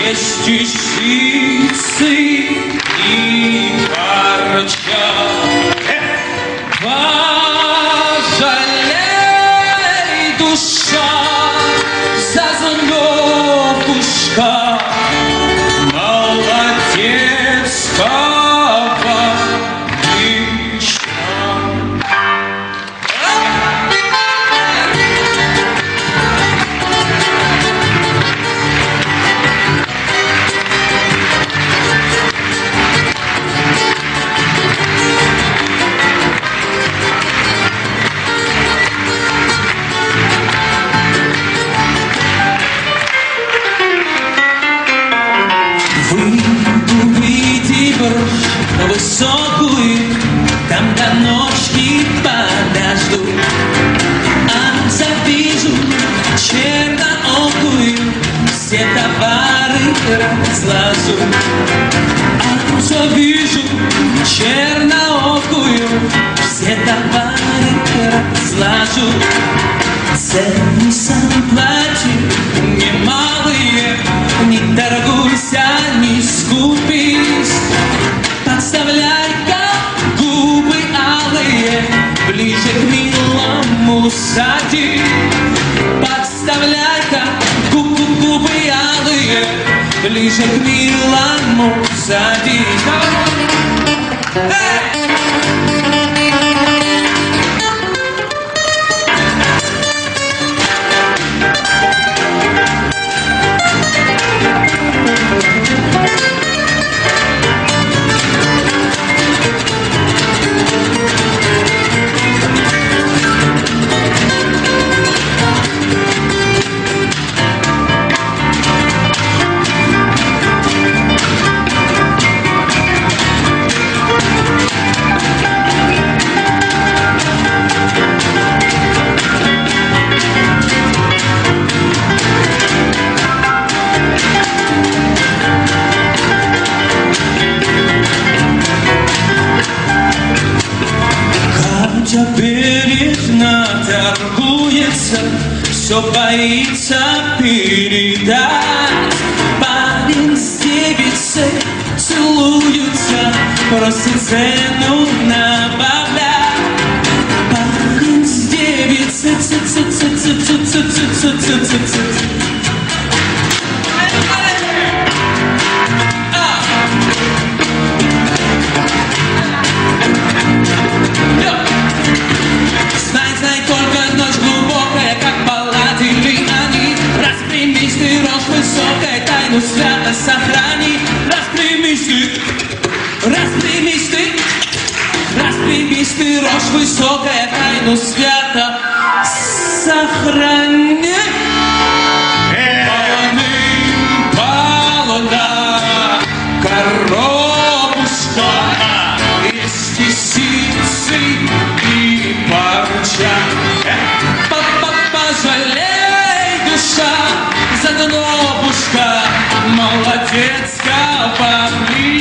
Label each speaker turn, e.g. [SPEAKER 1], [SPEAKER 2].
[SPEAKER 1] есть и сицы, и парча. Пожалей, душа, за знобушка, молодец, высокую, там до ночки подожду, а завижу черноокую, все товары разложу. А завижу черноокую, все товары разложу. Цены сам плачу, немалые, не торгуйся, не скупись. Подставляй-ка губы алые, ближе к милому сади. Подставляй-ка губы алые, ближе к милому сади. Бережно торгуется, все боится передать. Парень с девицей целуются, просит цену набавлять. Парень с девицей тайну свято сохрани. Распрямись ты, рожь высокая, тайну свято сохрани. Полона коробушка, есть и сицы, и парча. Пожалей, душа, за днобушка, молодец, поближе.